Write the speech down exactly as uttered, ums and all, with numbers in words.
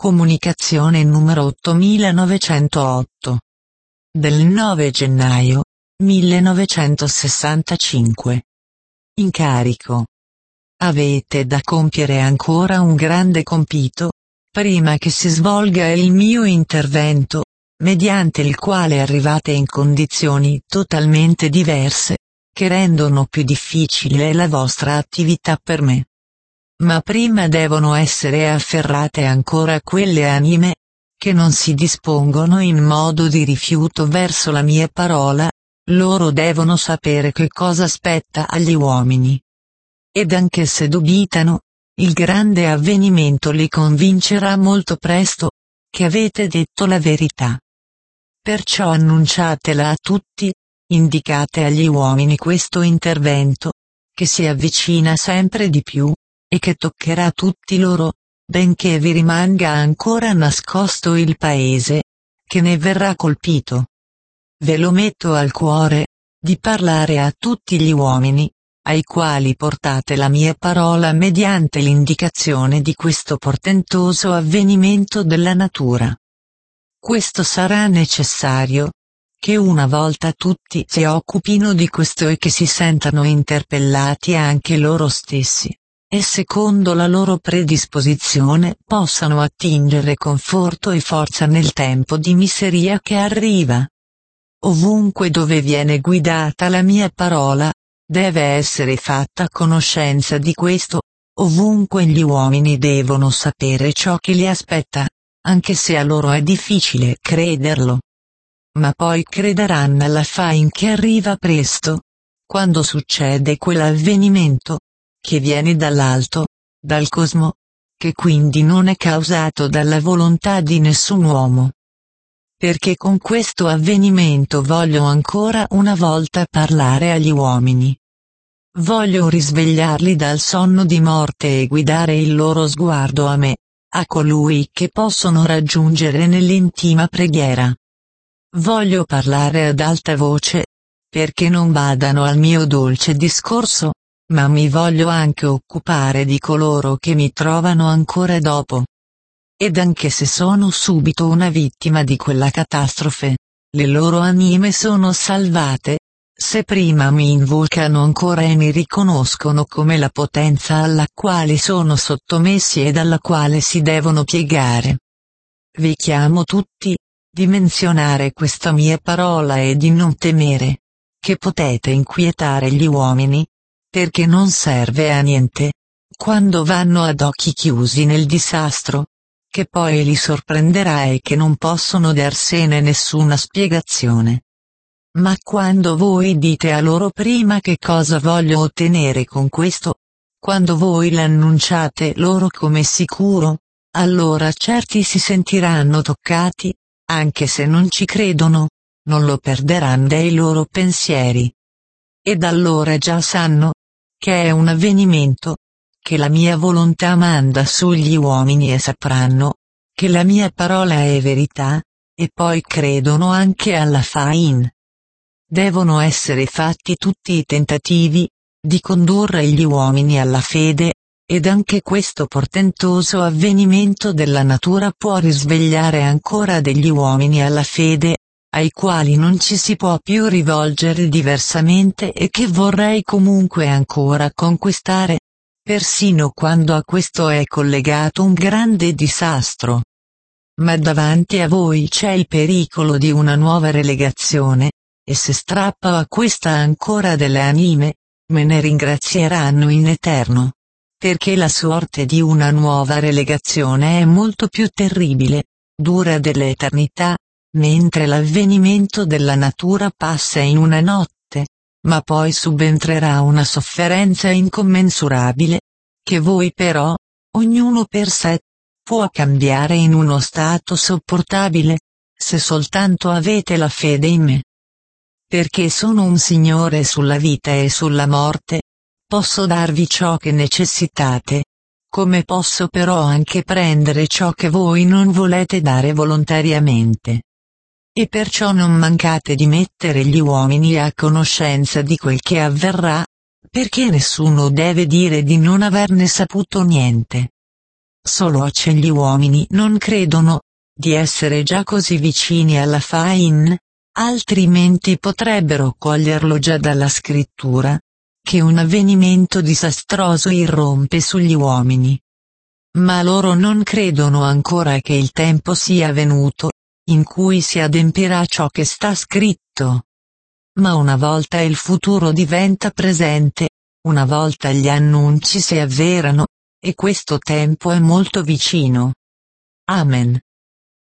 Comunicazione numero ottomilanovecentotto. Del nove gennaio millenovecentosessantacinque. Incarico. Avete da compiere ancora un grande compito, prima che si svolga il mio intervento, mediante il quale arrivate in condizioni totalmente diverse, che rendono più difficile la vostra attività per me. Ma prima devono essere afferrate ancora quelle anime, che non si dispongono in modo di rifiuto verso la mia parola, loro devono sapere che cosa spetta agli uomini. Ed anche se dubitano, il grande avvenimento li convincerà molto presto, che avete detto la verità. Perciò annunciatela a tutti, indicate agli uomini questo intervento, che si avvicina sempre di più, e che toccherà tutti loro, benché vi rimanga ancora nascosto il paese, che ne verrà colpito. Ve lo metto al cuore, di parlare a tutti gli uomini, ai quali portate la mia parola mediante l'indicazione di questo portentoso avvenimento della natura. Questo sarà necessario, che una volta tutti si occupino di questo e che si sentano interpellati anche loro stessi, e secondo la loro predisposizione possano attingere conforto e forza nel tempo di miseria che arriva. Ovunque dove viene guidata la mia parola, deve essere fatta conoscenza di questo, ovunque gli uomini devono sapere ciò che li aspetta, anche se a loro è difficile crederlo. Ma poi crederanno alla fin che arriva presto, quando succede quell'avvenimento, che viene dall'alto, dal cosmo, che quindi non è causato dalla volontà di nessun uomo. Perché con questo avvenimento voglio ancora una volta parlare agli uomini. Voglio risvegliarli dal sonno di morte e guidare il loro sguardo a me, a colui che possono raggiungere nell'intima preghiera. Voglio parlare ad alta voce, perché non badano al mio dolce discorso, ma mi voglio anche occupare di coloro che mi trovano ancora dopo. Ed anche se sono subito una vittima di quella catastrofe, le loro anime sono salvate, se prima mi invocano ancora e mi riconoscono come la potenza alla quale sono sottomessi ed alla quale si devono piegare. Vi chiamo tutti, di menzionare questa mia parola e di non temere, che potete inquietare gli uomini, perché non serve a niente, quando vanno ad occhi chiusi nel disastro, che poi li sorprenderà e che non possono darsene nessuna spiegazione. Ma quando voi dite a loro prima che cosa voglio ottenere con questo, quando voi l'annunciate loro come sicuro, allora certi si sentiranno toccati, anche se non ci credono, non lo perderanno dai loro pensieri. Ed allora già sanno, che è un avvenimento, che la mia volontà manda sugli uomini e sapranno, che la mia parola è verità, e poi credono anche alla fin. Devono essere fatti tutti i tentativi, di condurre gli uomini alla fede, ed anche questo portentoso avvenimento della natura può risvegliare ancora degli uomini alla fede, ai quali non ci si può più rivolgere diversamente e che vorrei comunque ancora conquistare, persino quando a questo è collegato un grande disastro. Ma davanti a voi c'è il pericolo di una nuova relegazione, e se strappa a questa ancora delle anime, me ne ringrazieranno in eterno. Perché la sorte di una nuova relegazione è molto più terribile, dura dell'eternità, mentre l'avvenimento della natura passa in una notte, ma poi subentrerà una sofferenza incommensurabile, che voi però, ognuno per sé, può cambiare in uno stato sopportabile, se soltanto avete la fede in me. Perché sono un Signore sulla vita e sulla morte, posso darvi ciò che necessitate, come posso però anche prendere ciò che voi non volete dare volontariamente. E perciò non mancate di mettere gli uomini a conoscenza di quel che avverrà, perché nessuno deve dire di non averne saputo niente. Soloce gli uomini non credono di essere già così vicini alla fine, altrimenti potrebbero coglierlo già dalla scrittura, che un avvenimento disastroso irrompe sugli uomini. Ma loro non credono ancora che il tempo sia venuto, in cui si adempirà ciò che sta scritto. Ma una volta il futuro diventa presente, una volta gli annunci si avverano, e questo tempo è molto vicino. Amen.